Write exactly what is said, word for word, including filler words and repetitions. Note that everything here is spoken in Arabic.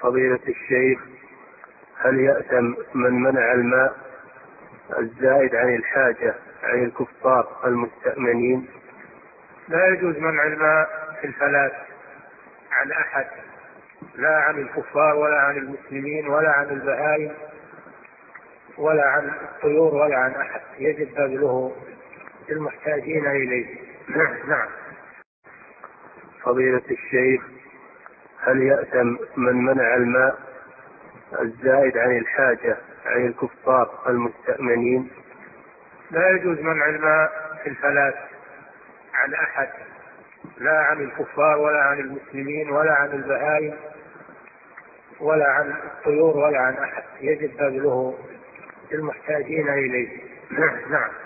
فضيلة الشيخ، هل يأثم من منع الماء الزائد عن الحاجة عن الكفار المستأمنين؟ لا يجوز منع الماء في الفلاة عن أحد، لا عن الكفار ولا عن المسلمين ولا عن البهائم ولا عن الطيور ولا عن أحد، يجب بذله المحتاجين إليه. نعم. فضيلة الشيخ، هل يأثم من منع الماء الزائد عن الحاجة عن الكفار المستأمنين؟ لا يجوز منع الماء في الفلاة عن أحد، لا عن الكفار ولا عن المسلمين ولا عن البهائم ولا عن الطيور ولا عن أحد، يجب بذله المحتاجين إليه. نعم.